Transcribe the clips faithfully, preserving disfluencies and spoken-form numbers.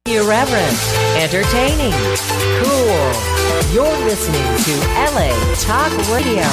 Irreverent, entertaining, cool. You're listening to L A Talk Radio.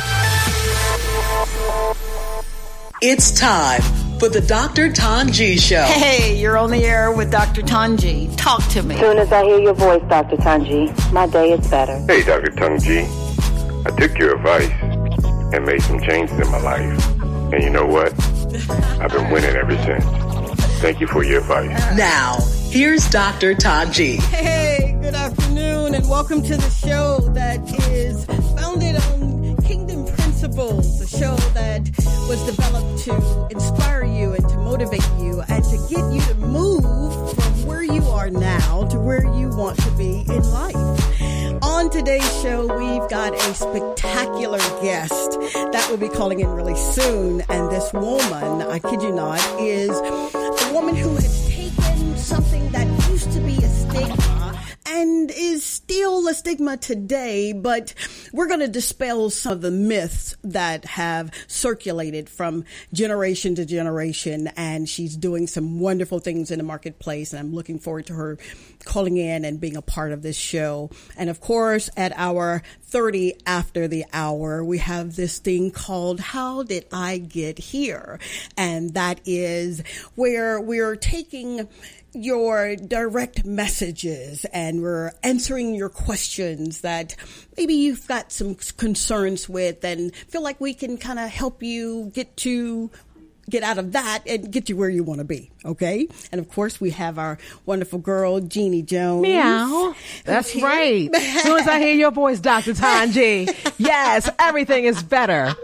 It's time for the Doctor Tanji Show. Hey, you're on the air with Doctor Tanji. Talk to me. As soon as I hear your voice, Doctor Tanji, my day is better. Hey, Doctor Tanji. I took your advice and made some changes in my life. And you know what? I've been winning ever since. Thank you for your advice. Now, here's Doctor Tanji. Hey, good afternoon, and welcome to the show that is founded on Kingdom Principles, a show that was developed to inspire you and to motivate you and to get you to move from where you are now to where you want to be in life. On today's show, we've got a spectacular guest that will be calling in really soon. And this woman, I kid you not, is a woman who has taken something that used to be a stigma and is still a stigma today, but we're going to dispel some of the myths that have circulated from generation to generation, and she's doing some wonderful things in the marketplace, and I'm looking forward to her calling in and being a part of this show. And of course, at our thirty after the hour, we have this thing called How Did I Get Here? And that is where we're taking your direct messages and we're answering your questions that maybe you've got some concerns with and feel like we can kind of help you get to get out of that and get you where you want to be. Okay. And of course we have our wonderful girl, Jeannie Jones. Meow. That's right. As soon as I hear your voice, Doctor Tanji, yes, everything is better.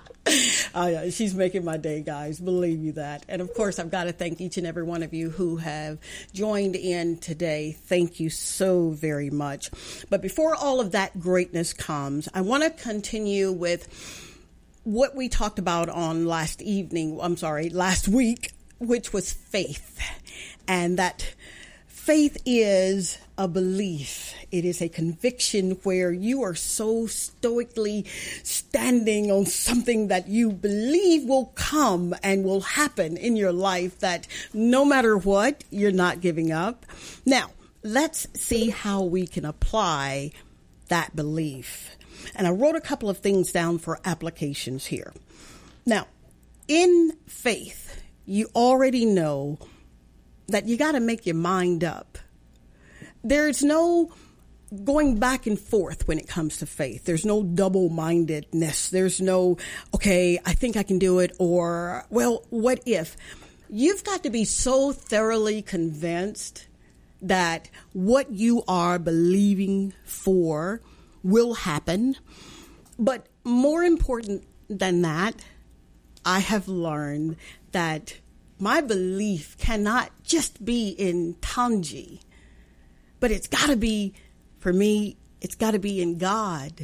Oh, yeah, she's making my day, guys. Believe you that. And of course, I've got to thank each and every one of you who have joined in today. Thank you so very much. But before all of that greatness comes, I want to continue with what we talked about on last evening. I'm sorry, last week, which was faith. And that faith is a belief. It is a conviction where you are so stoically standing on something that you believe will come and will happen in your life, that no matter what, you're not giving up. Now, let's see how we can apply that belief. And I wrote a couple of things down for applications here. Now, in faith, you already know that you got to make your mind up. There's no going back and forth when it comes to faith. There's no double-mindedness. There's no, okay, I think I can do it, or, well, what if? You've got to be so thoroughly convinced that what you are believing for will happen. But more important than that, I have learned that my belief cannot just be in Tanji, but it's got to be, for me, it's got to be in God.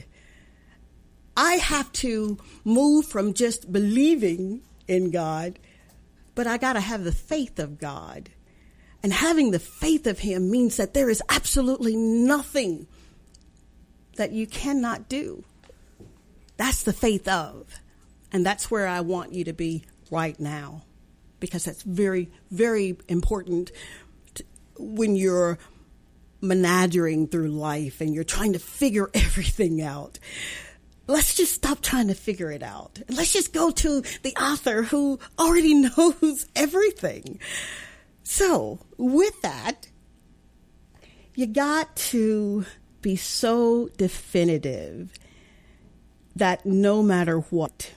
I have to move from just believing in God, but I got to have the faith of God. And having the faith of Him means that there is absolutely nothing that you cannot do. That's the faith of. And that's where I want you to be right now, because that's very, very important to, when you're menagering through life and you're trying to figure everything out. Let's just stop trying to figure it out. Let's just go to the author who already knows everything. So with that, you got to be so definitive that no matter what,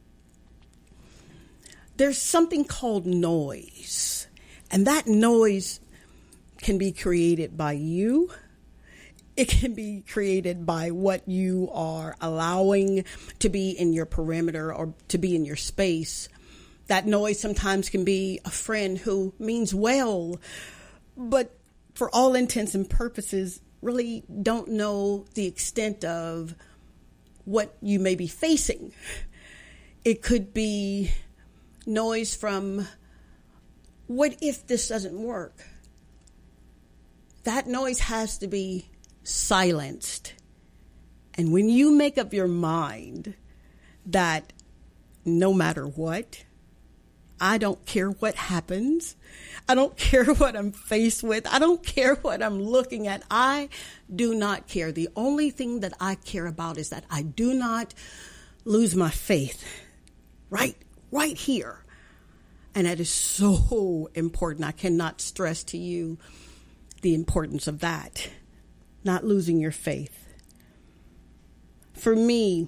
there's something called noise, and that noise can be created by you. It can be created by what you are allowing to be in your perimeter or to be in your space. That noise sometimes can be a friend who means well, but for all intents and purposes, really don't know the extent of what you may be facing. It could be noise from, what if this doesn't work? That noise has to be silenced. And when you make up your mind that no matter what, I don't care what happens. I don't care what I'm faced with. I don't care what I'm looking at. I do not care. The only thing that I care about is that I do not lose my faith right, right here. And that is so important. I cannot stress to you the importance of that, not losing your faith. For me,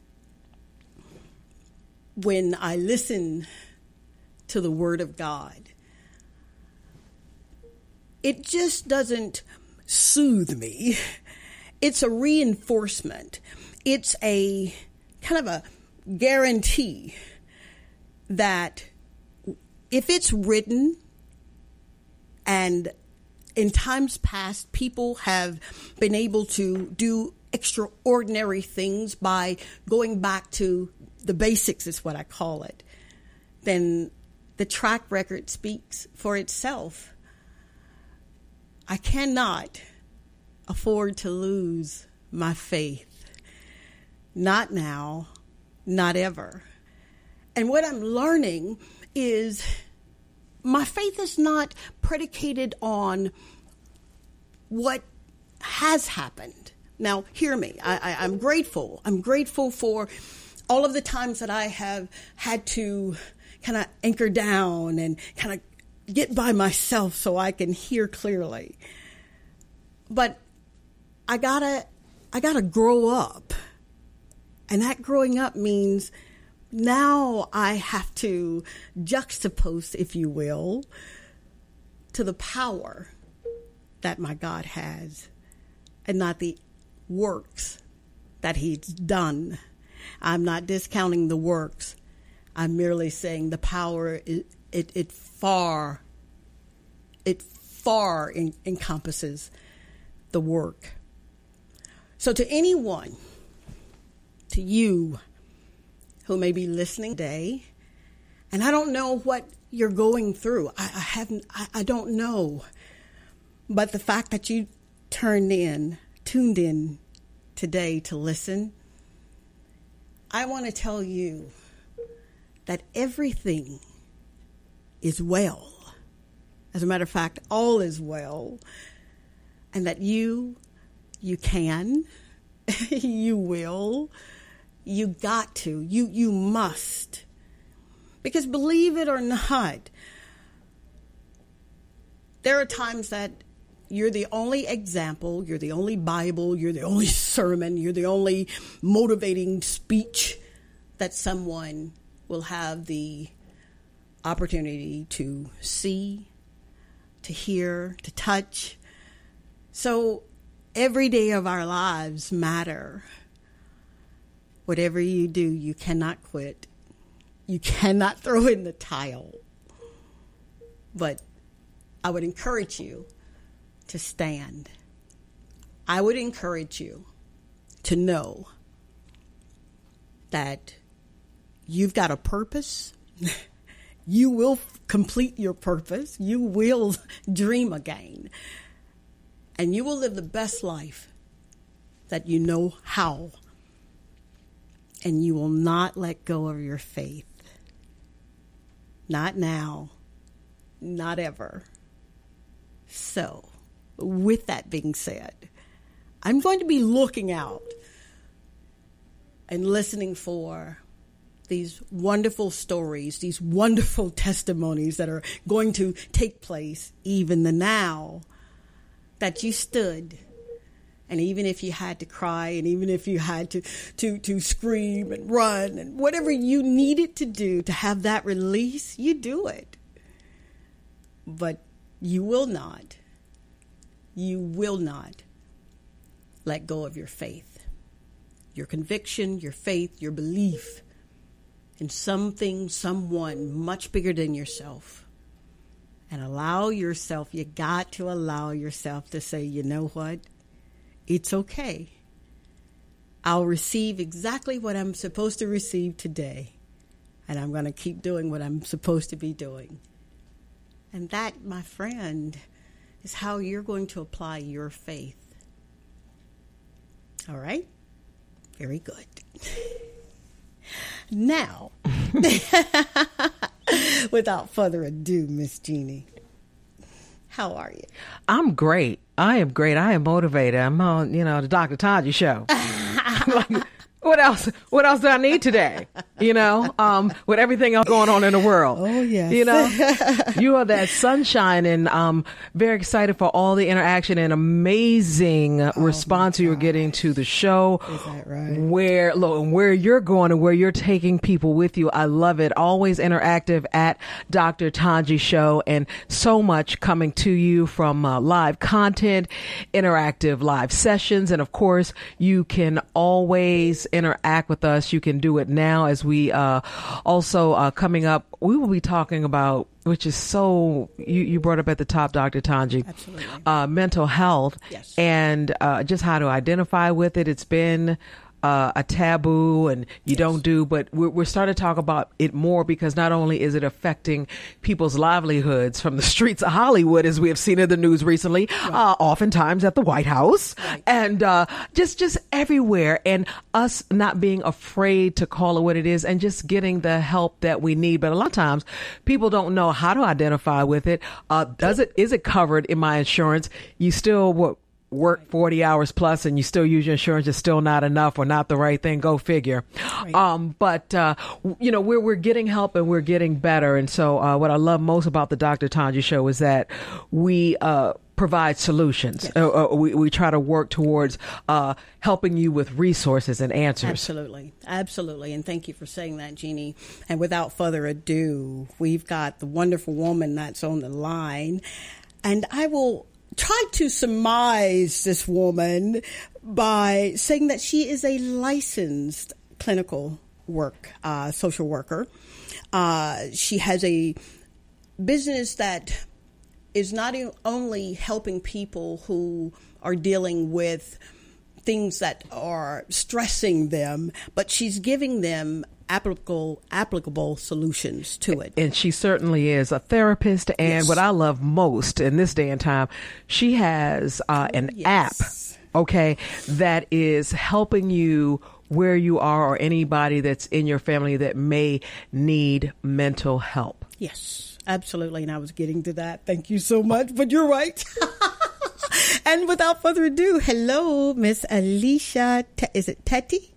when I listen to the Word of God, it just doesn't soothe me. It's a reinforcement. It's a kind of a guarantee that if it's written, and in times past people have been able to do extraordinary things by going back to the basics, is what I call it, then the track record speaks for itself. I cannot afford to lose my faith. Not now, not ever. And what I'm learning is my faith is not predicated on what has happened. Now, hear me. I, I, I'm grateful. I'm grateful for all of the times that I have had to kind of anchor down and kind of get by myself so I can hear clearly. But I gotta, I gotta grow up. And that growing up means now I have to juxtapose, if you will, to the power that my God has and not the works that he's done. I'm not discounting the works. I'm merely saying the power, it, it, it far, it far en- encompasses the work. So to anyone, to you who may be listening today, and I don't know what you're going through. I, I haven't, I, I don't know. But the fact that you turned in, tuned in today to listen, I want to tell you that everything is well. As a matter of fact, all is well. And that you, you can, you will, you got to, you, you must. Because believe it or not, there are times that you're the only example, you're the only Bible, you're the only sermon, you're the only motivating speech that someone will have the opportunity to see, to hear, to touch. So every day of our lives matter. Whatever you do, you cannot quit. You cannot throw in the towel. But I would encourage you to stand. I would encourage you to know that you've got a purpose. You will f- complete your purpose. You will dream again. And you will live the best life that you know how. And you will not let go of your faith. Not now. Not ever. So, with that being said, I'm going to be looking out and listening for these wonderful stories, these wonderful testimonies that are going to take place even the now that you stood. And even if you had to cry, and even if you had to, to, to scream and run, and whatever you needed to do to have that release, you do it. But you will not, you will not let go of your faith, your conviction, your faith, your belief in something, someone much bigger than yourself. And allow yourself, you got to allow yourself to say, you know what? It's okay. I'll receive exactly what I'm supposed to receive today. And I'm going to keep doing what I'm supposed to be doing. And that, my friend, is how you're going to apply your faith. All right? Very good. Now, Without further ado, Miss Jeannie, how are you? I'm great. I am great. I am motivated. I'm on, you know, the Doctor Tanji show. Like, what else? What else do I need today? You know, um, with everything else going on in the world. Oh, yes. You know, you are that sunshine, and um, very excited for all the interaction and amazing oh, response you were getting to the show. Is that right? Where, look, where you're going and where you're taking people with you. I love it. Always interactive at Doctor Tanji Show, and so much coming to you from uh, live content, interactive live sessions, and of course, you can always interact with us. You can do it now as we uh, also uh, coming up. We will be talking about, which is so, you, you brought up at the top, Doctor Tanji, absolutely, uh, mental health, yes, and uh, just how to identify with it. It's been Uh, a taboo and you yes. don't do, but we're, we're starting to talk about it more because not only is it affecting people's livelihoods from the streets of Hollywood, as we have seen in the news recently, right. uh, oftentimes at the White House, right. and uh, just just everywhere, and us not being afraid to call it what it is and just getting the help that we need. But a lot of times people don't know how to identify with it. Uh, does it is it covered in my insurance? You still what? work forty hours plus and you still use your insurance, is still not enough or not the right thing. Go figure. Right. Um, but, uh, you know, we're, we're getting help and we're getting better. And so, uh, what I love most about the Doctor Tanji Show is that we, uh, provide solutions. Yes. Uh, uh, we, we try to work towards, uh, helping you with resources and answers. Absolutely. Absolutely. And thank you for saying that, Jeannie. And without further ado, we've got the wonderful woman that's on the line, and I will try to surmise this woman by saying that she is a licensed clinical work, uh, social worker. Uh, she has a business that is not only helping people who are dealing with things that are stressing them, but she's giving them applicable applicable solutions to it. And she certainly is a therapist. And yes. what I love most in this day and time, she has uh, an yes. app, okay, that is helping you where you are or anybody that's in your family that may need mental help. Yes, absolutely. And I was getting to that. Thank you so much. But you're right. And without further ado, hello, Miss Alicia. Te- is it Teti?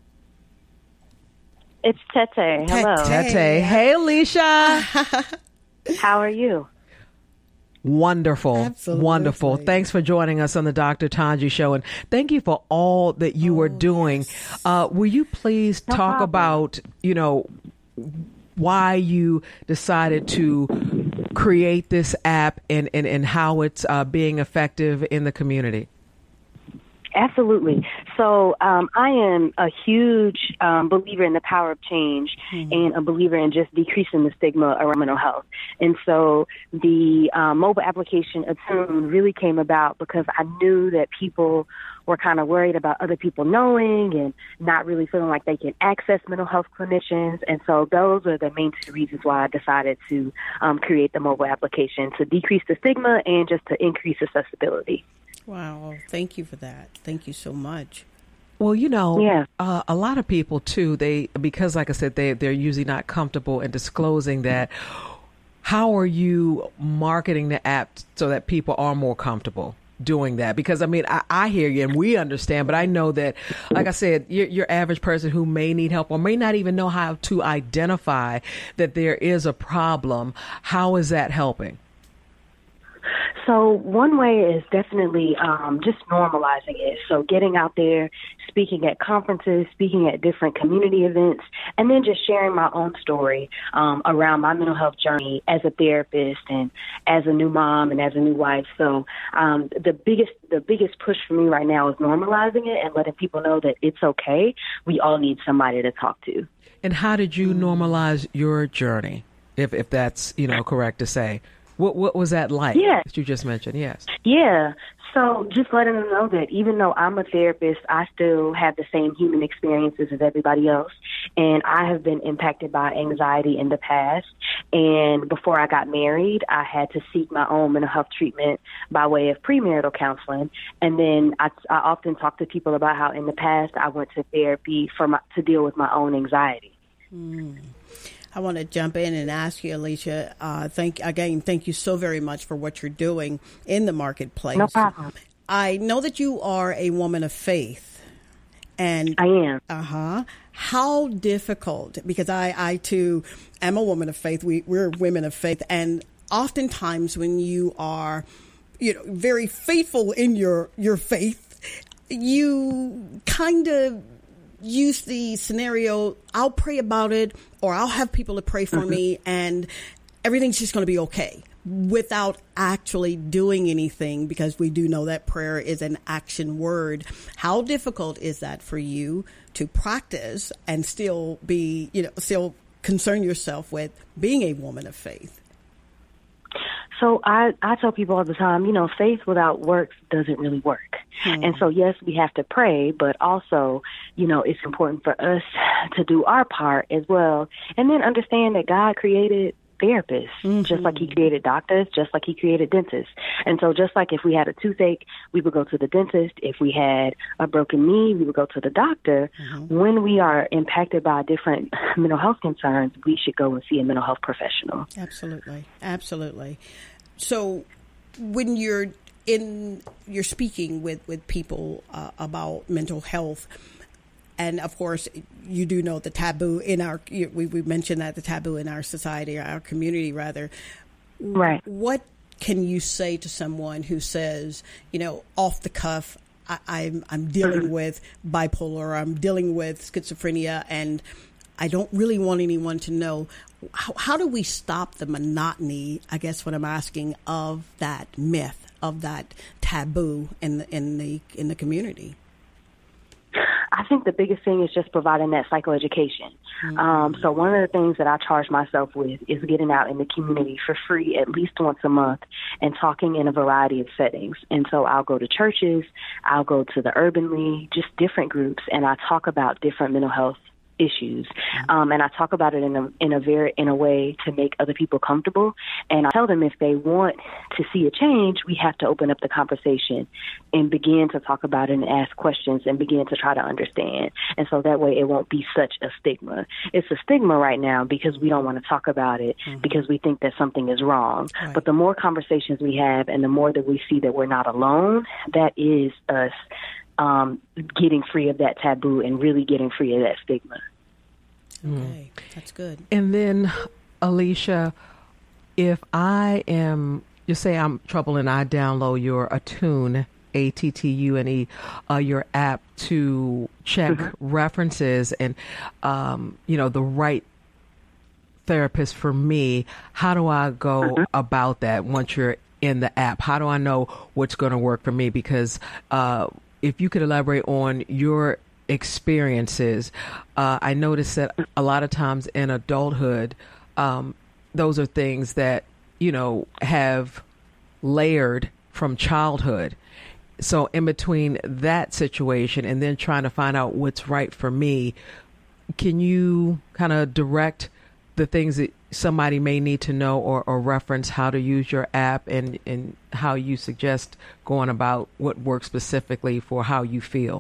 It's Tete. Hello. Tete. Hey, Alicia. How are you? Wonderful. Absolutely. Wonderful. Thanks for joining us on the Doctor Tanji Show. And thank you for all that you oh, are doing. Yes. Uh, will you please no talk problem. about, you know, why you decided to create this app and, and, and how it's uh, being effective in the community? Absolutely. So um, I am a huge um, believer in the power of change mm-hmm. and a believer in just decreasing the stigma around mental health. And so the um, mobile application Attune really came about because I knew that people were kind of worried about other people knowing and not really feeling like they can access mental health clinicians. And so those are the main two reasons why I decided to um, create the mobile application, to decrease the stigma and just to increase accessibility. Wow. Thank you for that. Thank you so much. Well, you know, yeah. uh, a lot of people, too, they because, like I said, they, they're usually not comfortable in disclosing that. How are you marketing the app so that people are more comfortable doing that? Because, I mean, I, I hear you and we understand, but I know that, like I said, your, your average person who may need help or may not even know how to identify that there is a problem, how is that helping? So one way is definitely um, just normalizing it. So getting out there, speaking at conferences, speaking at different community events, and then just sharing my own story um, around my mental health journey as a therapist and as a new mom and as a new wife. So um, the biggest the biggest push for me right now is normalizing it and letting people know that it's okay. We all need somebody to talk to. And how did you normalize your journey, if if that's, you know, correct to say? What what was that like? Yeah. That you just mentioned, yes. Yeah. So just letting them know that even though I'm a therapist, I still have the same human experiences as everybody else. And I have been impacted by anxiety in the past. And before I got married, I had to seek my own mental health treatment by way of premarital counseling. And then I, I often talk to people about how in the past I went to therapy for my, to deal with my own anxiety. Mm. I want to jump in and ask you, Alicia, uh, thank again, thank you so very much for what you're doing in the marketplace. No problem. I know that you are a woman of faith. And I am. Uh-huh. How difficult, because I, I too am a woman of faith. We, we're women of faith. And oftentimes when you are, you know, very faithful in your, your faith, you kind of use the scenario, I'll pray about it, or I'll have people to pray for mm-hmm. me, and everything's just going to be okay, without actually doing anything, because we do know that prayer is an action word. How difficult is that for you to practice and still be, you know, still concern yourself with being a woman of faith? So I, I tell people all the time, you know, faith without works doesn't really work. Hmm. And so, yes, we have to pray, but also, you know, it's important for us to do our part as well. And then understand that God created therapists, mm-hmm. just like he created doctors, just like he created dentists. And so just like if we had a toothache, we would go to the dentist. If we had a broken knee, we would go to the doctor. Mm-hmm. When we are impacted by different mental health concerns, we should go and see a mental health professional. Absolutely. Absolutely. So when you're in, you're speaking with, with people uh, about mental health, and of course, you do know the taboo in our, we, we mentioned that the taboo in our society, or our community rather. Right. What can you say to someone who says, you know, off the cuff, I, I'm, I'm dealing mm-hmm. with bipolar, or I'm dealing with schizophrenia, and I don't really want anyone to know. How, how do we stop the monotony, I guess what I'm asking, of that myth, of that taboo in the, in the, in the community? I think the biggest thing is just providing that psychoeducation. Mm-hmm. Um, so one of the things that I charge myself with is getting out in the community for free at least once a month and talking in a variety of settings. And so I'll go to churches, I'll go to the Urban League, just different groups, and I talk about different mental health issues. Um, and I talk about it in a, in a very, in a way to make other people comfortable. And I tell them if they want to see a change, we have to open up the conversation and begin to talk about it and ask questions and begin to try to understand. And so that way it won't be such a stigma. It's a stigma right now because we don't want to talk about it mm-hmm. because we think that something is wrong. Right. But the more conversations we have and the more that we see that we're not alone, that is us Um, getting free of that taboo and really getting free of that stigma. Okay, that's good. And then, Alicia, if I am, you say I'm trouble and I download your Attune, A T T U N E, uh, your app to check mm-hmm. references and, um, you know, the right therapist for me, how do I go mm-hmm. about that once you're in the app? How do I know what's going to work for me? Because, uh, if you could elaborate on your experiences, uh, I noticed that a lot of times in adulthood, um, those are things that, you know, have layered from childhood. So in between that situation and then trying to find out what's right for me, can you kind of direct the things that somebody may need to know or, or reference how to use your app and, and how you suggest going about what works specifically for how you feel?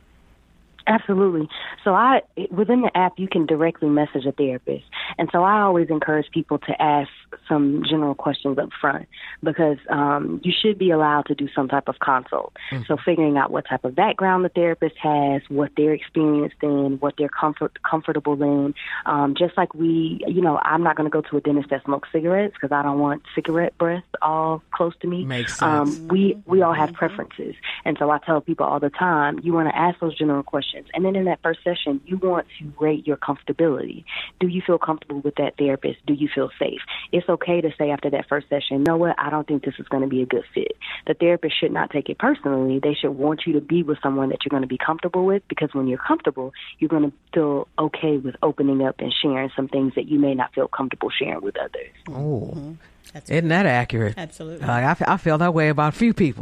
Absolutely. So I, within the app, you can directly message a therapist. And so I always encourage people to ask some general questions up front because um, you should be allowed to do some type of consult. Mm-hmm. So figuring out what type of background the therapist has, what they're experienced in, what they're comfort, comfortable in. Um, just like we, you know, I'm not going to go to a dentist that smokes cigarettes because I don't want cigarette breath all close to me. Makes sense. Um, we, we all have preferences. And so I tell people all the time, you want to ask those general questions. And then in that first session, you want to rate your comfortability. Do you feel comfortable with that therapist? Do you feel safe? It's okay to say after that first session, you know what, I don't think this is going to be a good fit. The therapist should not take it personally. They should want you to be with someone that you're going to be comfortable with because when you're comfortable, you're going to feel okay with opening up and sharing some things that you may not feel comfortable sharing with others. Oh, mm-hmm. Isn't that accurate? Absolutely. Uh, I, I feel that way about a few people.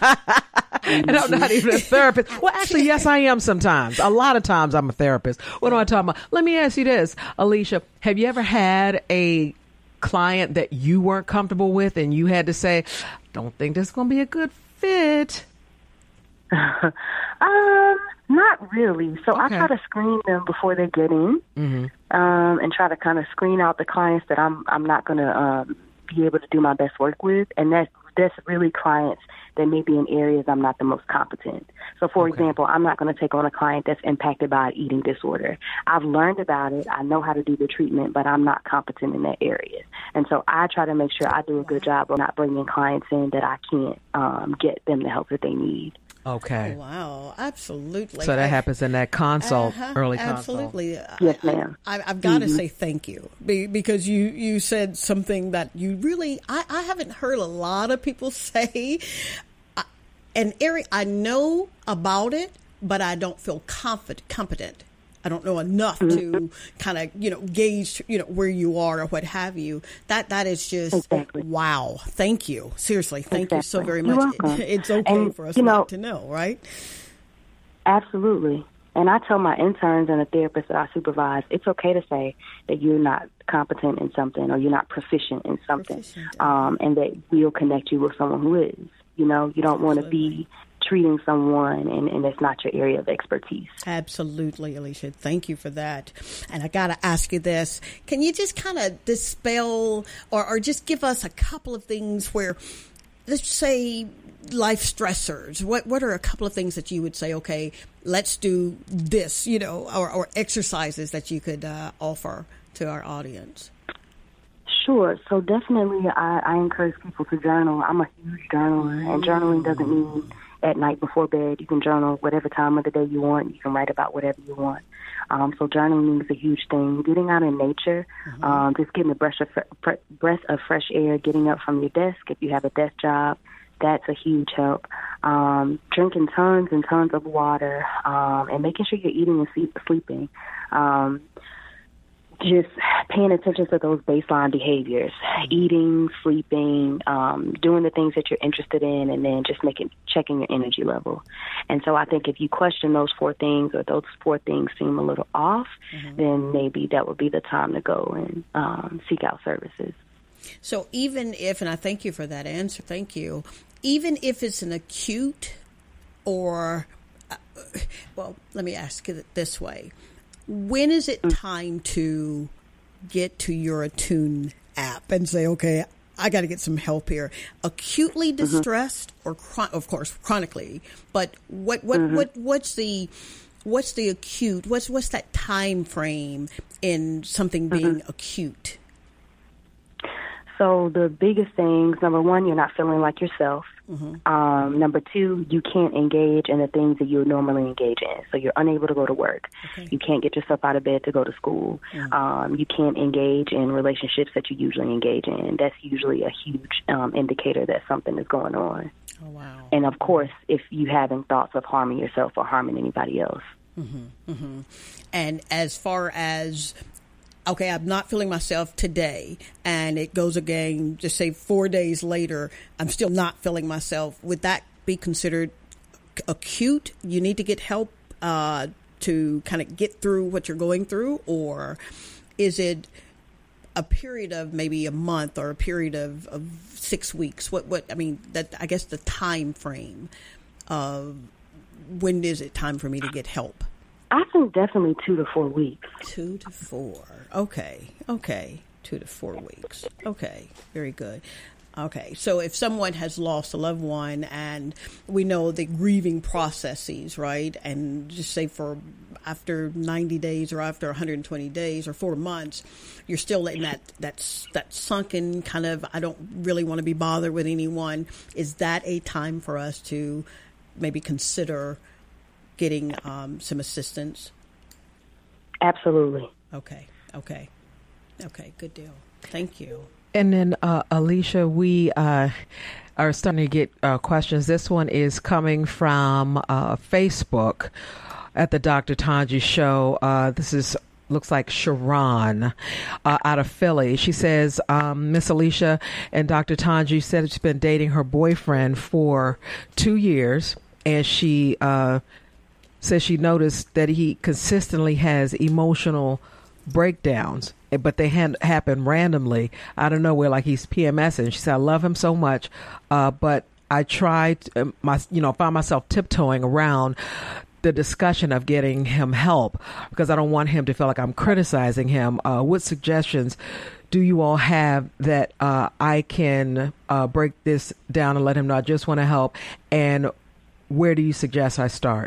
And I'm not even a therapist. Well, actually, yes, I am sometimes. A lot of times I'm a therapist. What am I talking about? Let me ask you this, Alicia. Have you ever had a client that you weren't comfortable with and you had to say, don't think this is going to be a good fit? um, not really. So okay. I try to screen them before they get in. Mm-hmm. um, and try to kind of screen out the clients that I'm I'm not going to um, be able to do my best work with, and that's that's really clients that may be in areas I'm not the most competent. So, for okay. example, I'm not going to take on a client that's impacted by an eating disorder. I've learned about it. I know how to do the treatment, but I'm not competent in that area. And so I try to make sure I do a good job of not bringing clients in that I can't um, get them the help that they need. Okay. Oh, wow. Absolutely. So that I, happens in that consult, uh-huh, early absolutely. consult. Absolutely. Yes, ma'am. I, I, I've got to mm-hmm. say thank you because you, you said something that you really, I, I haven't heard a lot of people say. An area I know about it, but I don't feel confident, competent. I don't know enough mm-hmm. to kind of, you know, gauge, you know, where you are or what have you. That that is just exactly. wow. Thank you. Seriously, thank exactly. you so very You're much. welcome. It, it's okay and, for us you know, not to know, right? Absolutely. And I tell my interns and the therapists that I supervise, it's okay to say that you're not competent in something or you're not proficient in something, proficient. Um, and that we'll connect you with someone who is. You know, you don't want to be treating someone and, and it's not your area of expertise. Absolutely, Alicia. Thank you for that. And I got to ask you this. Can you just kind of dispel or, or just give us a couple of things where, let's say, life stressors? What what are a couple of things that you would say, okay, let's do this, you know, or, or exercises that you could uh, offer to our audience? Sure. So definitely I, I encourage people to journal. I'm a huge journaler, and journaling doesn't mean at night before bed. You can journal whatever time of the day you want. You can write about whatever you want. Um, so journaling is a huge thing. Getting out in nature, mm-hmm. um, just getting a breath of, fre- breath of fresh air, getting up from your desk if you have a desk job, that's a huge help. Um, drinking tons and tons of water, um, and making sure you're eating and sleep, sleeping. Um, just paying attention to those baseline behaviors, eating, sleeping, um, doing the things that you're interested in, and then just making checking your energy level. And so I think if you question those four things or those four things seem a little off, mm-hmm. then maybe that would be the time to go and um, seek out services. So even if, and I thank you for that answer, thank you, even if it's an acute or, uh, well, let me ask it this way. When is it time to get to your Attune app and say, okay, I got to get some help here? Acutely distressed mm-hmm. or, chron- of course, chronically, but what, what, mm-hmm. what, what's the, what's the acute, what's, what's that time frame in something being mm-hmm. acute? So the biggest things, number one, you're not feeling like yourself. Mm-hmm. Um, number two, you can't engage in the things that you would normally engage in. So you're unable to go to work. Okay. You can't get yourself out of bed to go to school. Mm-hmm. Um, you can't engage in relationships that you usually engage in. That's usually a huge um, indicator that something is going on. Oh, wow. And, of course, if you having thoughts of harming yourself or harming anybody else. Mm-hmm. Mm-hmm. And as far as... okay, I'm not feeling myself today, and it goes again, just say four days later, I'm still not feeling myself. Would that be considered acute? You need to get help uh, to kind of get through what you're going through? Or is it a period of maybe a month or a period of, of six weeks? What, what, I mean, that I guess the time frame of when is it time for me to get help? I think definitely two to four weeks. Two to four. Okay. Okay. Two to four weeks. Okay. Very good. Okay. So if someone has lost a loved one and we know the grieving processes, right? And just say for after ninety days or after one hundred twenty days or four months, you're still in that, that, that sunken kind of, I don't really want to be bothered with anyone. Is that a time for us to maybe consider getting um, some assistance? Absolutely. Okay. Okay. Okay. Good deal. Thank you. And then, uh, Alicia, we uh, are starting to get uh, questions. This one is coming from uh, Facebook at the Doctor Tanji Show. Uh, this is looks like Sharon uh, out of Philly. She says, um, Miss Alicia and Doctor Tanji said she's been dating her boyfriend for two years, and she uh, says she noticed that he consistently has emotional breakdowns, but they ha- happen randomly out of nowhere, like he's PMSing. She said, I love him so much, uh, but I tried, uh, my, you know, find myself tiptoeing around the discussion of getting him help, because I don't want him to feel like I'm criticizing him. Uh, what suggestions do you all have that uh, I can uh, break this down and let him know I just want to help? And where do you suggest I start?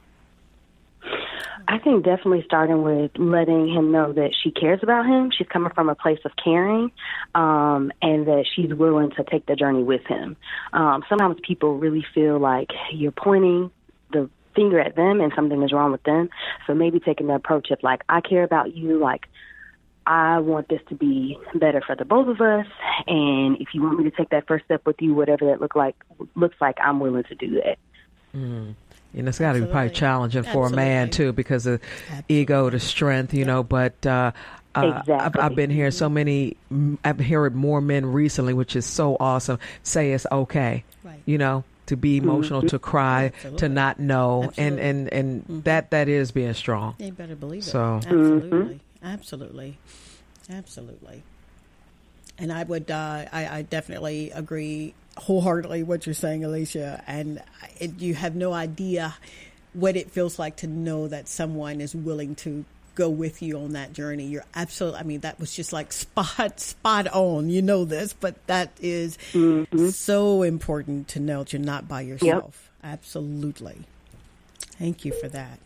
I think definitely starting with letting him know that she cares about him. She's coming from a place of caring, um, and that she's willing to take the journey with him. Um, sometimes people really feel like you're pointing the finger at them and something is wrong with them. So maybe taking the approach of like, I care about you, like, I want this to be better for the both of us, and if you want me to take that first step with you, whatever that look like looks like, I'm willing to do that. Mm. And it's got to be probably challenging for Absolutely. a man too, because of Absolutely. ego to strength, you know. But uh, uh, exactly. I've, I've been hearing so many. I've heard more men recently, which is so awesome. Say it's okay, right. you know, to be emotional, mm-hmm. to cry, Absolutely. to not know, Absolutely. and and and mm-hmm. that that is being strong. You better believe it. So Absolutely, mm-hmm. Absolutely, Absolutely. And I would, uh, I, I definitely agree wholeheartedly what you're saying, Alicia. And it, you have no idea what it feels like to know that someone is willing to go with you on that journey. You're absolutely, I mean, that was just like spot, spot on. You know this, but that is mm-hmm. so important to know that you're not by yourself. Yep. Absolutely. Thank you for that.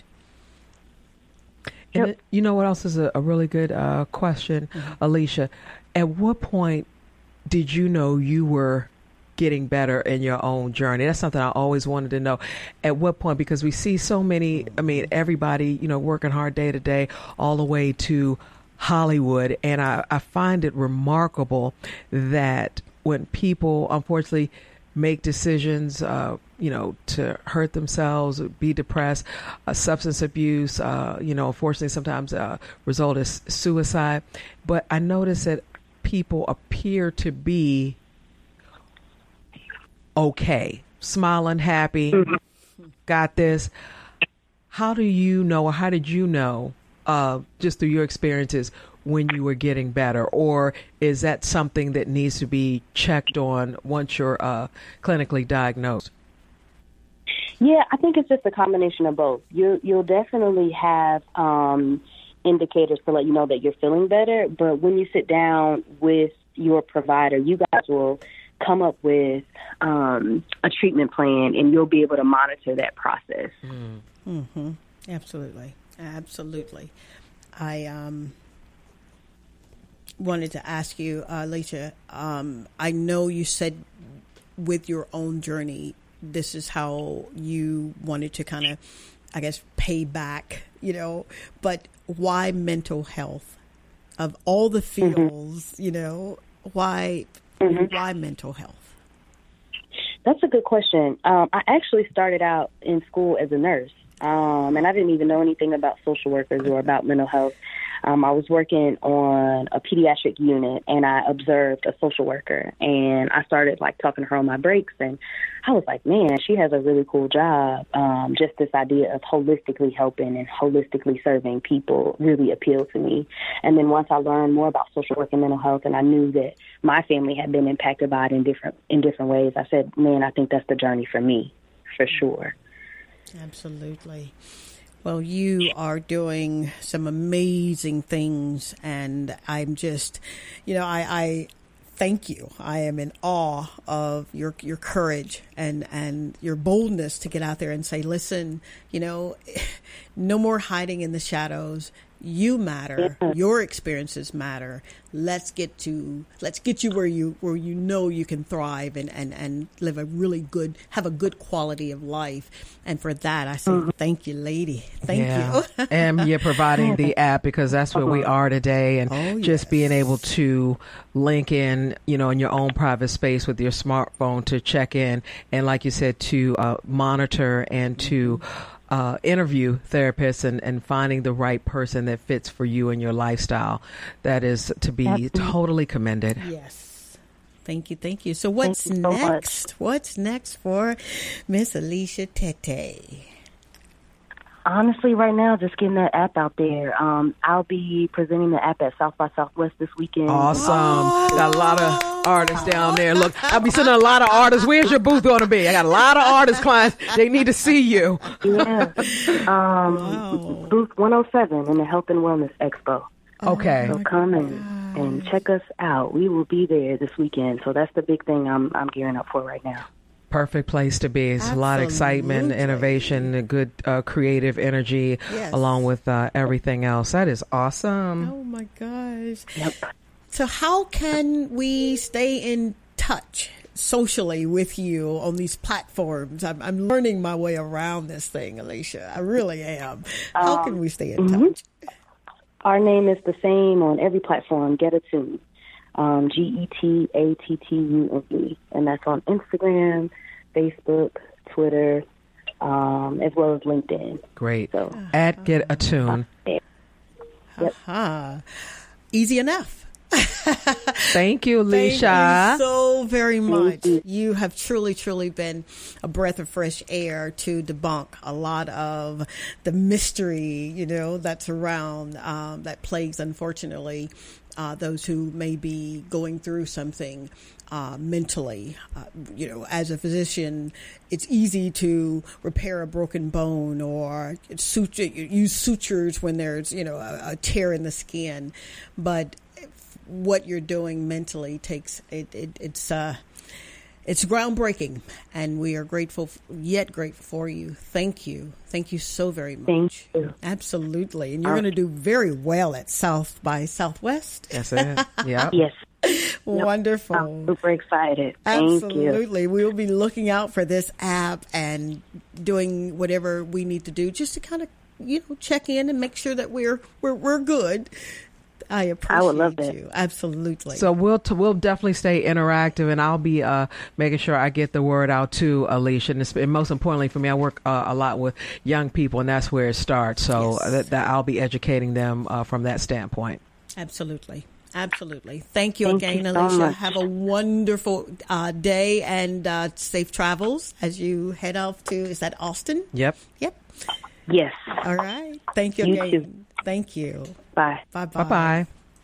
And yep. you know what else is a, a really good uh, question, mm-hmm. Alicia? At what point did you know you were getting better in your own journey? That's something I always wanted to know. At what point? Because we see so many, I mean, everybody, you know, working hard day to day, all the way to Hollywood. And I, I find it remarkable that when people, unfortunately, make decisions, uh, you know, to hurt themselves, be depressed, uh, substance abuse, uh, you know, unfortunately sometimes uh, result is suicide. But I notice that people appear to be okay, smiling, happy, mm-hmm. got this. How do you know, or how did you know, uh, just through your experiences, when you were getting better? Or is that something that needs to be checked on once you're uh, clinically diagnosed? Yeah, I think it's just a combination of both. You, you'll definitely have um, indicators to let you know that you're feeling better, but when you sit down with your provider, you guys will come up with um, a treatment plan, and you'll be able to monitor that process. Mm. Mm-hmm. Absolutely. Absolutely. I um, wanted to ask you, uh, Alicia, um, I know you said with your own journey, this is how you wanted to kind of, I guess, pay back, you know, but why mental health? Of all the fields, mm-hmm. you know, why mm-hmm. why mental health? That's a good question. Um, I actually started out in school as a nurse, um, and I didn't even know anything about social workers or about mental health. Um, I was working on a pediatric unit, and I observed a social worker, and I started like talking to her on my breaks, and I was like, man, she has a really cool job. Um, just this idea of holistically helping and holistically serving people really appealed to me. And then once I learned more about social work and mental health, and I knew that my family had been impacted by it in different in different ways, I said, man, I think that's the journey for me, for sure. Absolutely. Well, you are doing some amazing things, and I'm just, you know, I, I thank you. I am in awe of your your courage and, and your boldness to get out there and say, listen, you know, no more hiding in the shadows. You matter. Yeah. Your experiences matter. Let's get to let's get you where you where you know you can thrive and, and, and live a really good have a good quality of life. And for that, I say mm-hmm. thank you, lady. Thank yeah. you. And you're providing the app, because that's where we are today, and oh, just yes. being able to link in, you know, in your own private space with your smartphone to check in, and like you said, to uh, monitor and to Uh, interview therapists and, and finding the right person that fits for you and your lifestyle. That is to be Absolutely. totally commended. Yes. Thank you. Thank you. So what's you so next? Much. What's next for Miss Alicia Tete? Honestly, right now, just getting that app out there. Um, I'll be presenting the app at South by Southwest this weekend. Awesome. Oh. Got a lot of artists down there. Look, I'll be sending a lot of artists. Where's your booth going to be? I got a lot of artist clients. They need to see you. Yeah. Um, wow. Booth one oh seven in the Health and Wellness Expo. Okay. So come and, and check us out. We will be there this weekend. So that's the big thing I'm I'm gearing up for right now. Perfect place to be. It's Absolutely. a lot of excitement, innovation, a good uh, creative energy, yes. along with uh, everything else. That is awesome. Oh, my gosh. Yep. So how can we stay in touch socially with you on these platforms? I'm, I'm learning my way around this thing, Alicia. I really am. How um, can we stay in mm-hmm. touch? Our name is the same on every platform, Get a Tune. Um, G E T A T T U N E, and that's on Instagram, Facebook, Twitter, um, as well as LinkedIn. Great. So, at Get a Tune. Yep. Uh-huh. Easy enough. Thank you, Alicia. Thank you so very much. You. you have truly, truly been a breath of fresh air to debunk a lot of the mystery, you know, that's around, um, that plagues, unfortunately, Uh, those who may be going through something uh, mentally. Uh, you know, as a physician, it's easy to repair a broken bone or suture, use sutures when there's, you know, a, a tear in the skin. But what you're doing mentally takes, it, it, it's uh, it's groundbreaking, and we are grateful, yet grateful for you. Thank you. Thank you so very much. Thank you. Absolutely. And you're going to do very well at South by Southwest. Yes, it. Yeah. Yes. Wonderful. I'm super excited. Thank Absolutely. you. We'll be looking out for this app and doing whatever we need to do just to kind of, you know, check in and make sure that we're we're we're good. I appreciate I would love that. you. Absolutely. So we'll t- we'll definitely stay interactive, and I'll be uh, making sure I get the word out to Alicia. And, and most importantly for me, I work uh, a lot with young people, and that's where it starts. So yes. that, that I'll be educating them uh, from that standpoint. Absolutely. Absolutely. Thank you Thank again, you so Alicia. much. Have a wonderful uh, day and uh, safe travels as you head off to, is that Austin? Yep. Yep. Yes. All right. Thank you, You again. too. Thank you. Bye. Bye-bye. Bye-bye.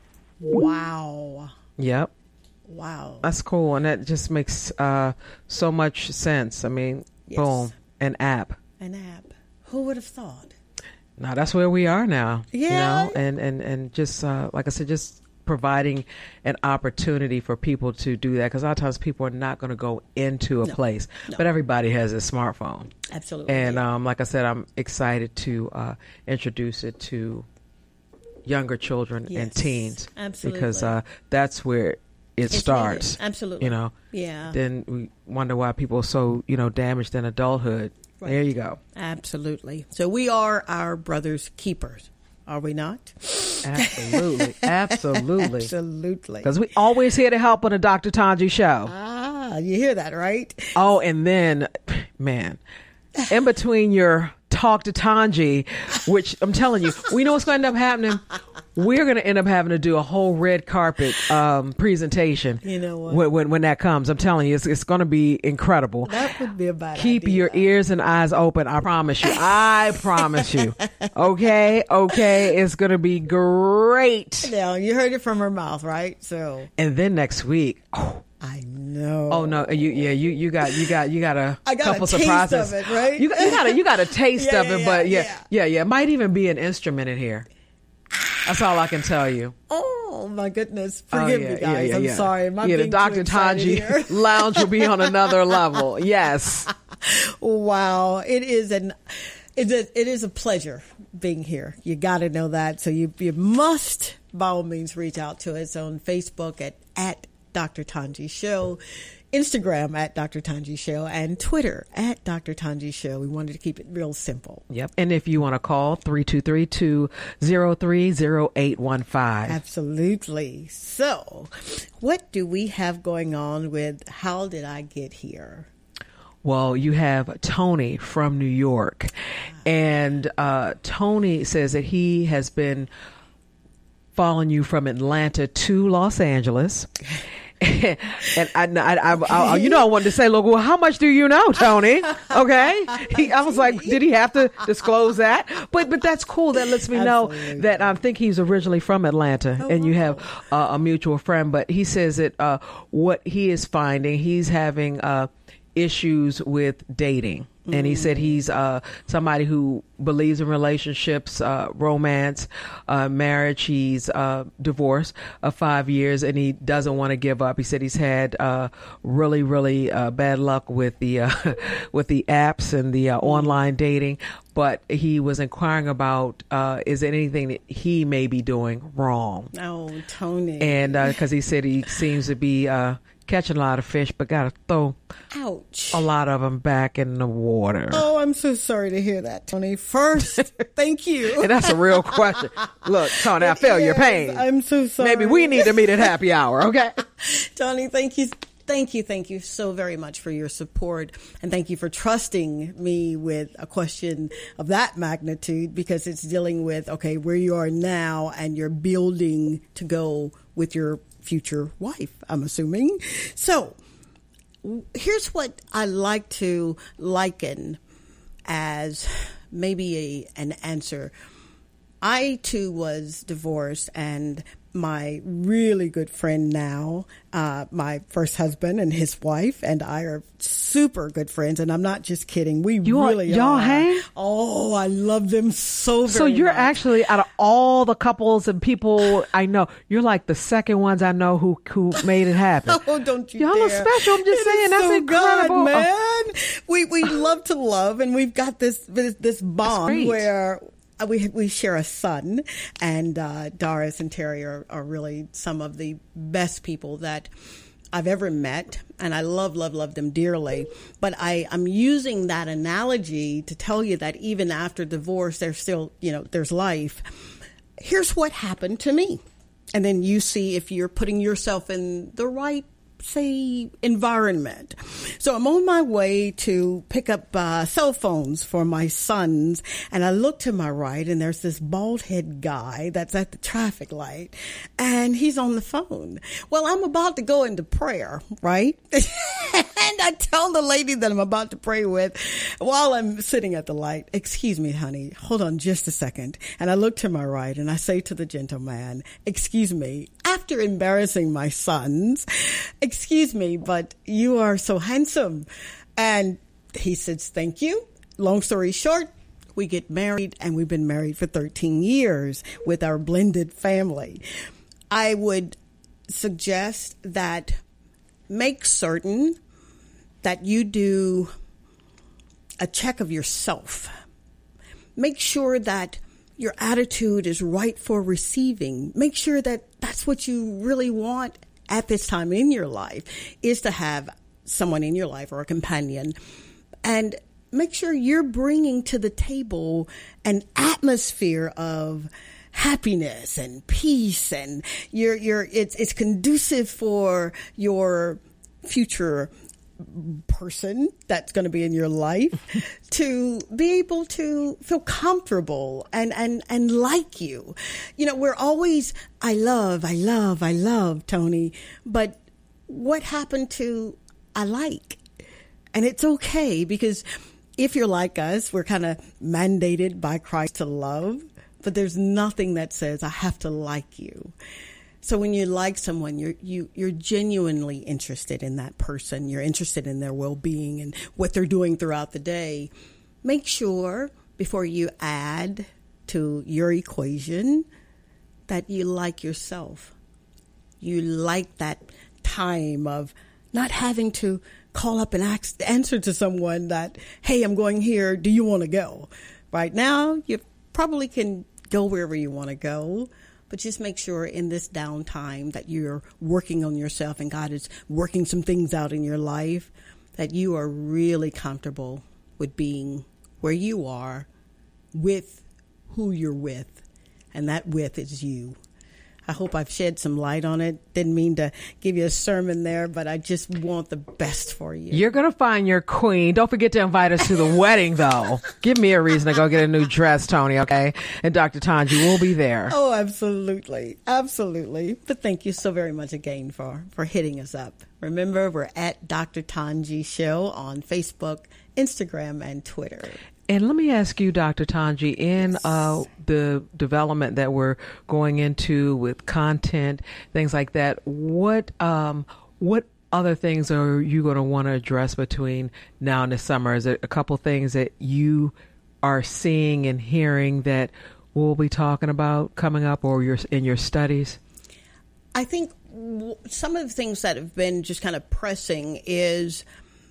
Wow. Yep. Wow. That's cool. And that just makes uh, so much sense. I mean, Yes. boom, an app. An app. Who would have thought? Now that's where we are now. Yeah. You know, and, and, and just, uh, like I said, just providing an opportunity for people to do that. Because a lot of times people are not going to go into a No. place. No. But everybody has a smartphone. Absolutely. And um, like I said, I'm excited to uh, introduce it to younger children Yes. and teens. Absolutely. Because uh, that's where it It's starts. needed. Absolutely. You know? Yeah. Then we wonder why people are so, you know, damaged in adulthood. Right. There you go. Absolutely. So we are our brother's keepers, are we not? Absolutely. Absolutely. Absolutely. Because we always here to help on the Doctor Tanji show. Ah, you hear that, right? Oh, and then, man, in between your talk to Tanji, which I'm telling you, we know what's going to end up happening. We're going to end up having to do a whole red carpet um, presentation. You know what? When, when, when that comes, I'm telling you, it's, it's going to be incredible. That would be a bad Keep idea. your ears and eyes open. I promise you. I promise you. Okay. Okay. It's going to be great. Now, you heard it from her mouth, right? So, And then next week, oh, I know. Oh no! You yeah you you got you got you got a I got couple a taste surprises. of it, right? You, you got a you got a taste Yeah, of yeah, it, but yeah, yeah. yeah yeah it might even be an instrument in here. That's all I can tell you. Oh my goodness! Oh, Forgive yeah, me, guys. yeah, yeah, I'm yeah. sorry. Am I yeah, the being Doctor too excited here? Tanji Lounge will be on another level. Yes. Wow! It is an it's a, it is a pleasure being here. You got to know that. So you you must by all means reach out to us on Facebook at at Doctor Tanji Show, Instagram at Doctor Tanji Show, and Twitter at Doctor Tanji Show. We wanted to keep it real simple. Yep. And if you want to call three two three, two zero three, zero eight one five. Absolutely. So, what do we have going on with How Did I Get Here? Well, you have Tony from New York, and uh, Tony says that he has been following you from Atlanta to Los Angeles. and I, I, I, I, you know, I wanted to say, look, well, how much do you know, Tony? Okay. He, I was like, did he have to disclose that? But, but that's cool. That lets me know Absolutely. that I think he's originally from Atlanta, oh, and you have uh, a mutual friend. But he says that uh, what he is finding, he's having uh, issues with dating. And he said he's uh, somebody who believes in relationships, uh, romance, uh, marriage. He's uh, divorced of five years, and he doesn't want to give up. He said he's had uh, really, really uh, bad luck with the uh, with the apps and the uh, online dating. But he was inquiring about uh, is there anything that he may be doing wrong? Oh, Tony. And because uh, he said he seems to be uh, catching a lot of fish, but got to throw Ouch. a lot of them back in the water. Oh, I'm so sorry to hear that, Tony. First, thank you. And that's a real question. Look, Tony, I feel your pain. I'm so sorry. Maybe we need to meet at happy hour, okay? Tony, thank you. Thank you, thank you so very much for your support, and thank you for trusting me with a question of that magnitude, because it's dealing with, okay, where you are now and you're building to go with your future wife, I'm assuming. So here's what I like to liken as maybe a, an answer. I, too, was divorced, and my really good friend now, uh, my first husband and his wife and I are super good friends. And I'm not just kidding. We you really are. Y'all are. hang? Oh, I love them so very much. So you're much. actually, out of all the couples and people I know, you're like the second ones I know who who made it happen. Oh, don't you Y'all dare. are special. I'm just it saying. That's so incredible. God, man. We, we love to love, and we've got this, this, this bond where We we share a son, and uh, Doris and Terry are, are really some of the best people that I've ever met, and I love, love, love them dearly. But I, I'm using that analogy to tell you that even after divorce, there's still, you know, there's life. Here's what happened to me. And then you see if you're putting yourself in the right, say, environment. So I'm on my way to pick up uh, cell phones for my sons, and I look to my right, and there's this bald head guy that's at the traffic light, and he's on the phone. Well, I'm about to go into prayer, right? And I tell the lady that I'm about to pray with while I'm sitting at the light, excuse me, honey, hold on just a second. And I look to my right, and I say to the gentleman, excuse me, after embarrassing my sons, excuse me, but you are so handsome. And he says, thank you. Long story short, we get married, and we've been married for thirteen years with our blended family. I would suggest that make certain that you do a check of yourself. Make sure that your attitude is right for receiving. Make sure that that's what you really want at this time in your life, is to have someone in your life or a companion. And make sure you're bringing to the table an atmosphere of happiness and peace, and you're, you're, it's, it's conducive for your future person that's going to be in your life to be able to feel comfortable and, and, and like you. You know, we're always, I love, I love, I love, Tony, but what happened to I like? And it's okay, because if you're like us, we're kind of mandated by Christ to love, but there's nothing that says I have to like you. So when you like someone, you're you you're genuinely interested in that person. You're interested in their well-being and what they're doing throughout the day. Make sure before you add to your equation that you like yourself. You like that time of not having to call up and ask, answer to someone that, hey, I'm going here. Do you want to go? Right now, you probably can go wherever you want to go. But just make sure in this downtime that you're working on yourself and God is working some things out in your life, that you are really comfortable with being where you are with who you're with. And that with is you. I hope I've shed some light on it. Didn't mean to give you a sermon there, but I just want the best for you. You're going to find your queen. Don't forget to invite us to the wedding, though. Give me a reason to go get a new dress, Tony, okay? And Doctor Tanji will be there. Oh, absolutely. Absolutely. But thank you so very much again for, for hitting us up. Remember, we're at Doctor Tanji Show on Facebook, Instagram, and Twitter. And let me ask you, Doctor Tanji, in uh, the development that we're going into with content, things like that, what um, what other things are you going to want to address between now and the summer? Is there a couple things that you are seeing and hearing that we'll be talking about coming up, or your in your studies? I think w- some of the things that have been just kind of pressing is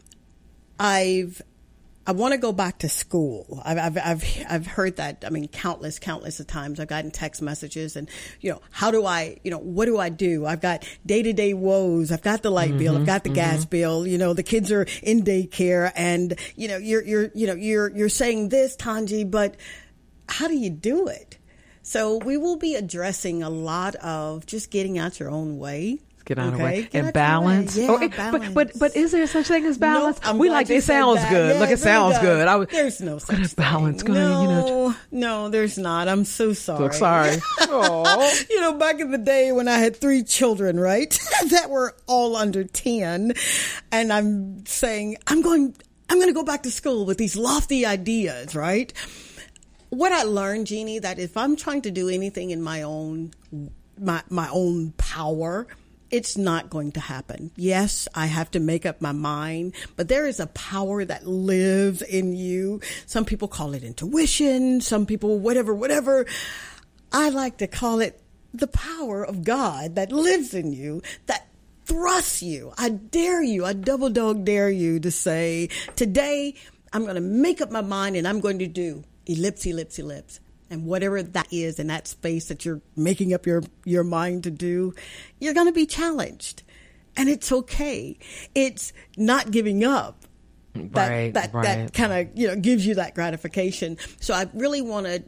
I've I want to go back to school. I've, I've, I've, I've heard that, I mean, countless, countless of times. I've gotten text messages and, you know, how do I, you know, what do I do? I've got day-to-day woes. I've got the light mm-hmm, bill. I've got the mm-hmm. gas bill. You know, the kids are in daycare and, you know, you're, you're, you know, you're, you're saying this, Tanji, but how do you do it? So we will be addressing a lot of just getting out your own way. Get out okay. of the way. Get and balance. Yeah, oh, it, balance. But, but but is there such thing as balance? Nope, we like it sounds that. good. Yeah, Look, it sounds does. good. I was, there's no such gonna thing. balance. Gonna, no, you know, no, there's not. I'm so sorry. Look, sorry. You know, back in the day when I had three children, right, that were all under ten, and I'm saying I'm going, I'm going to go back to school with these lofty ideas, right? What I learned, Jeannie, that if I'm trying to do anything in my own, my my own power, it's not going to happen. Yes, I have to make up my mind, but there is a power that lives in you. Some people call it intuition. Some people, whatever, whatever. I like to call it the power of God that lives in you, that thrusts you. I dare you. I double dog dare you to say, today I'm going to make up my mind and I'm going to do ellipse, ellipse, ellipse. And whatever that is in that space that you're making up your, your mind to do, you're going to be challenged. And it's okay. It's not giving up. That, right, that, right. that kind of, you know, gives you that gratification. So I really want to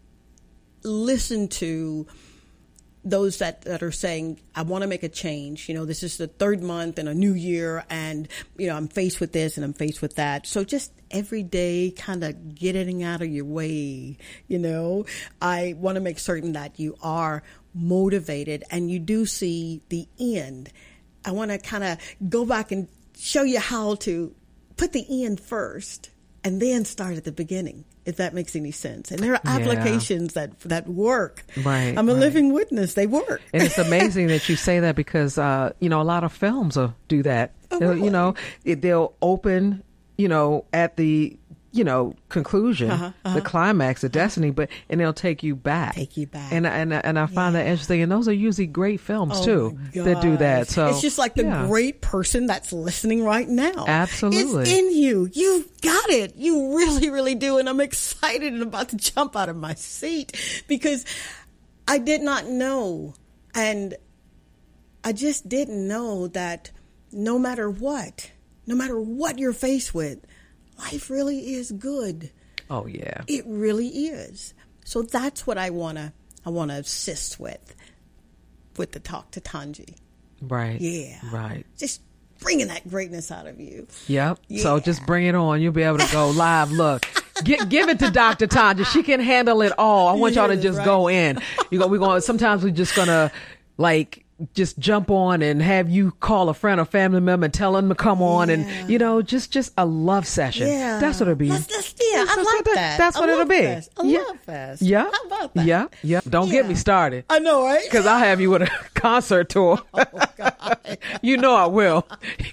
listen to those that, that are saying, I want to make a change. You know, this is the third month in a new year and, you know, I'm faced with this and I'm faced with that. So just every day kind of getting out of your way. You know, I want to make certain that you are motivated and you do see the end. I want to kind of go back and show you how to put the end first and then start at the beginning, if that makes any sense. And there are applications yeah. that that work. Right. I'm a right. living witness. They work. And it's amazing that you say that because, uh, you know, a lot of films will do that. Oh, They'll, really? You know, it, they'll open, you know, at the, you know, conclusion, uh-huh, uh-huh. the climax of Destiny, but, and they'll take you back. Take you back. And, and, and I find yeah. that interesting. And those are usually great films, oh too, that do that. So it's just like the yeah. great person that's listening right now. Absolutely. It's in you. You've got it. You really, really do. And I'm excited and about to jump out of my seat because I did not know. And I just didn't know that no matter what, no matter what you're faced with, life really is good. Oh, yeah. It really is. So that's what I want to I want to assist with, with the Talk to Tanji. Right. Yeah. Right. Just bringing that greatness out of you. Yep. Yeah. So just bring it on. You'll be able to go live. Look, give, give it to Doctor Tanji. She can handle it all. I want y'all to Yes, just right. go in. You go. We're going. Sometimes we're just gonna like just jump on and have you call a friend or family member and tell them to come on, Yeah. and you know, just just a love session. Yeah. That's what it'll be. That's, that's, yeah, That's I what like that- that. That's a what it'll love be. Fest. A Yeah. love fest. Yeah. How about that? Yeah. Yeah. Don't get Yeah. me started. I know, right? Because I'll have you with a concert tour. Oh, God. You know I will.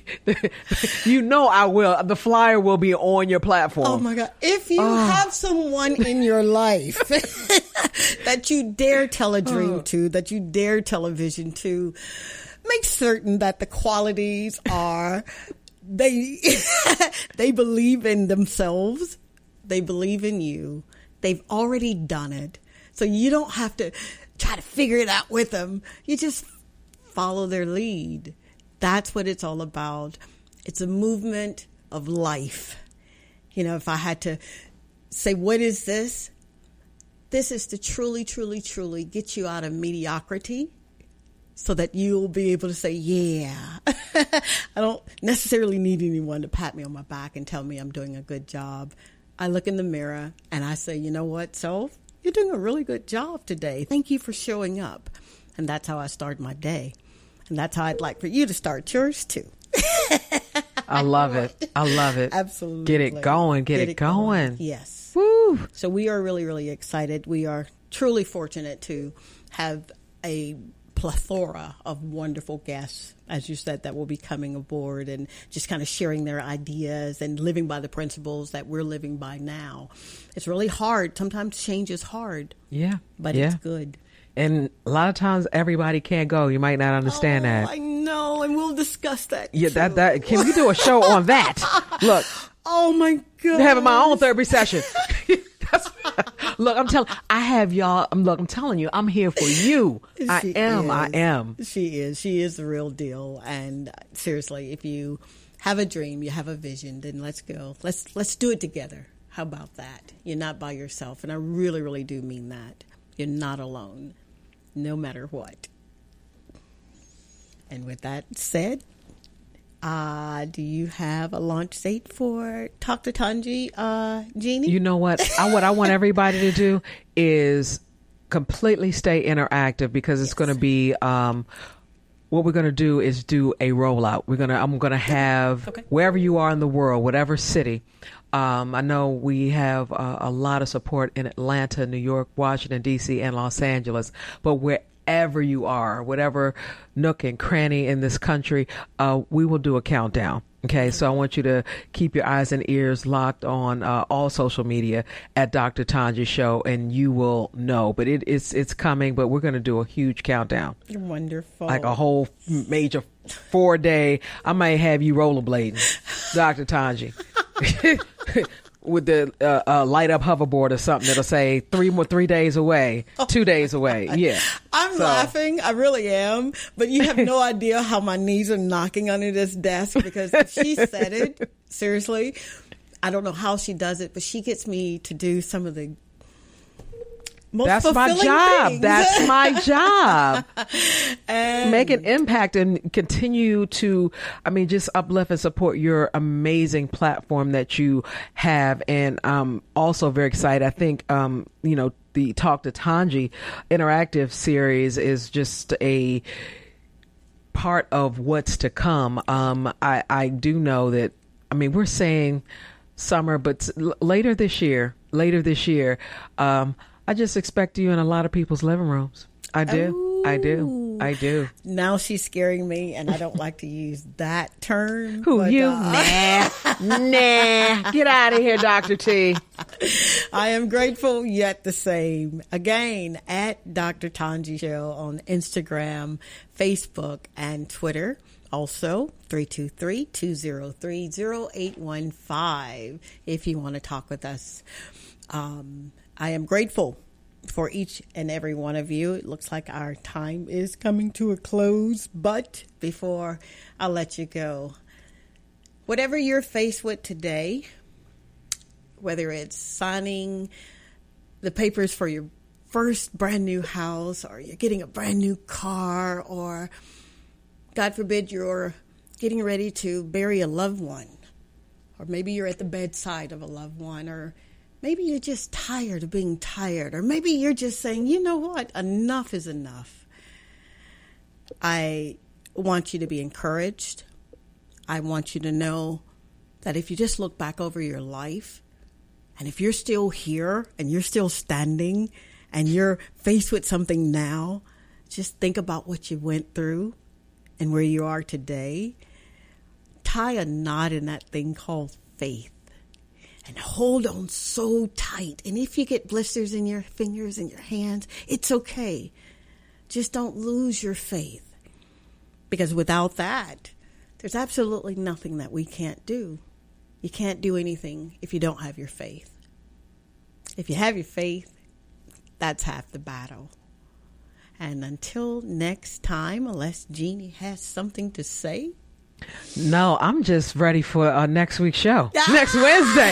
You know I will. The flyer will be on your platform. Oh, my God. If you Oh. have someone in your life that you dare tell a dream Oh. to, that you dare tell a vision to, make certain that the qualities are they they believe in themselves, they believe in you, they've already done it, so you don't have to try to figure it out with them. You just follow their lead. That's what it's all about. It's a movement of life. You know, if I had to say, what is this? this is to truly, truly, truly get you out of mediocrity so that you'll be able to say, yeah, I don't necessarily need anyone to pat me on my back and tell me I'm doing a good job. I look in the mirror and I say, you know what, so you're doing a really good job today. Thank you for showing up. And that's how I start my day. And that's how I'd like for you to start yours too. I love it. I love it. Absolutely. Get it going. Get, get it, it going. going. Yes. Woo. So we are really, really excited. We are truly fortunate to have a plethora of wonderful guests, as you said, that will be coming aboard and just kind of sharing their ideas and living by the principles that we're living by now. It's really hard. Sometimes change is hard. Yeah. But yeah. it's good. And a lot of times everybody can't go. You might not understand oh, that. I know, and we'll discuss that. Yeah, too. that that can we do a show on that? Look. Oh my God. Having my own therapy session. That's, look, I'm telling I have y'all I'm look, I'm telling you, I'm here for you. She I am, is. I am. She is. She is the real deal. And seriously, if you have a dream, you have a vision, then let's go. Let's let's do it together. How about that? You're not by yourself. And I really, really do mean that. You're not alone. No matter what. And with that said, uh, do you have a launch date for Talk to Tanji, uh, Jeannie? You know what? I, what I want everybody to do is completely stay interactive because it's yes. going to be, um, what we're going to do is do a rollout. We're going to, I'm going to have okay. wherever you are in the world, whatever city. Um, I know we have uh, a lot of support in Atlanta, New York, Washington, D C, and Los Angeles. But wherever you are, whatever nook and cranny in this country, uh, we will do a countdown. Okay, so I want you to keep your eyes and ears locked on uh, all social media at Doctor Tanji Show, and you will know. But it, it's it's coming, but we're going to do a huge countdown. Wonderful. Like a whole major four day. I might have you rollerblading, Doctor Tanji. With the uh, uh, light up hoverboard or something that'll say three more three days away, two days away. Yeah, I'm so. laughing. I really am, but you have no idea how my knees are knocking under this desk because if she said it seriously. I don't know how she does it, but she gets me to do some of the most That's my job. Things. That's my job. And make an impact and continue to, I mean, just uplift and support your amazing platform that you have. And I'm also very excited. I think, um, you know, the Talk to Tanji interactive series is just a part of what's to come. Um, I, I do know that, I mean, we're saying summer, but l- later this year, later this year, um, I just expect you in a lot of people's living rooms. I do. Ooh. I do. I do. Now she's scaring me, and I don't like to use that term. Who, but, you? Uh, Nah. Nah. Get out of here, Doctor T. I am grateful yet the same. Again, at Doctor Tanji Show on Instagram, Facebook, and Twitter. Also, three two three, two zero three, zero eight one five if you want to talk with us. Um, I am grateful for each and every one of you. It looks like our time is coming to a close, but before I let you go, whatever you're faced with today, whether it's signing the papers for your first brand new house, or you're getting a brand new car, or God forbid you're getting ready to bury a loved one, or maybe you're at the bedside of a loved one, or maybe you're just tired of being tired, or maybe you're just saying, you know what, enough is enough. I want you to be encouraged. I want you to know that if you just look back over your life, and if you're still here and you're still standing and you're faced with something now, just think about what you went through and where you are today. Tie a knot in that thing called faith. And hold on so tight. And if you get blisters in your fingers and your hands, it's okay. Just don't lose your faith. Because without that, there's absolutely nothing that we can't do. You can't do anything if you don't have your faith. If you have your faith, that's half the battle. And until next time, unless Jeannie has something to say. No, I'm just ready for uh, next week's show. Next Wednesday.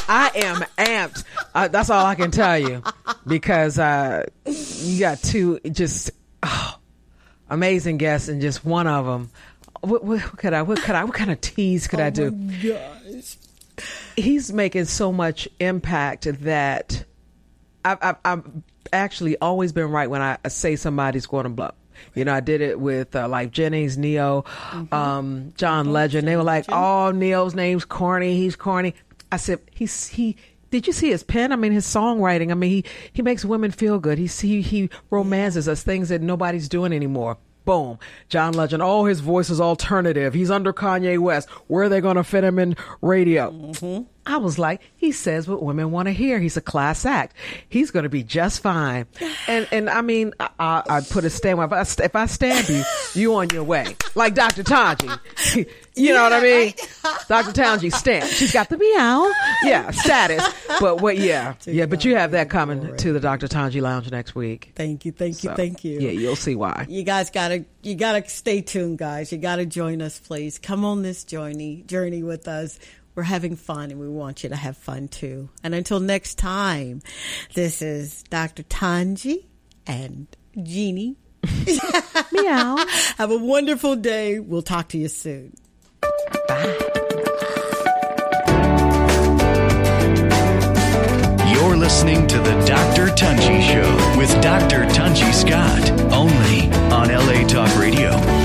I am amped. Uh, that's all I can tell you, because uh, you got two just oh, amazing guests, and just one of them. What, what could I? What could I? What kind of tease could oh I do? My gosh. He's making so much impact that I've, I've, I've actually always been right when I say somebody's going to blow. You know, I did it with uh, like Jennings, Neo, mm-hmm. um, John mm-hmm. Legend. They were like, "Oh, Neo's name's corny. He's corny." I said, "He's he." Did you see his pen? I mean, his songwriting. I mean, he he makes women feel good. He he he romances us, things that nobody's doing anymore. Boom. John Legend. Oh, his voice is alternative. He's under Kanye West. Where are they going to fit him in radio? Mm-hmm. I was like, he says what women want to hear. He's a class act. He's going to be just fine. And and I mean, I, I, I put a stand. If I, if I stamp you, you on your way. Like Doctor Tanji. You yeah, know what I mean? I... Doctor Tanji stamp. She's got the meow. Yeah, status. But what? Yeah, yeah. But you have that coming to the Doctor Tanji Lounge next week. Thank you, thank you, so, thank you. Yeah, you'll see why. You guys gotta, you gotta stay tuned, guys. You gotta join us, please. Come on this journey, journey with us. We're having fun, and we want you to have fun too. And until next time, this is Doctor Tanji and Jeannie. Meow. Have a wonderful day. We'll talk to you soon. Bye. You're listening to the Doctor Tunji Show with Doctor Tunji Scott, only on L A Talk Radio.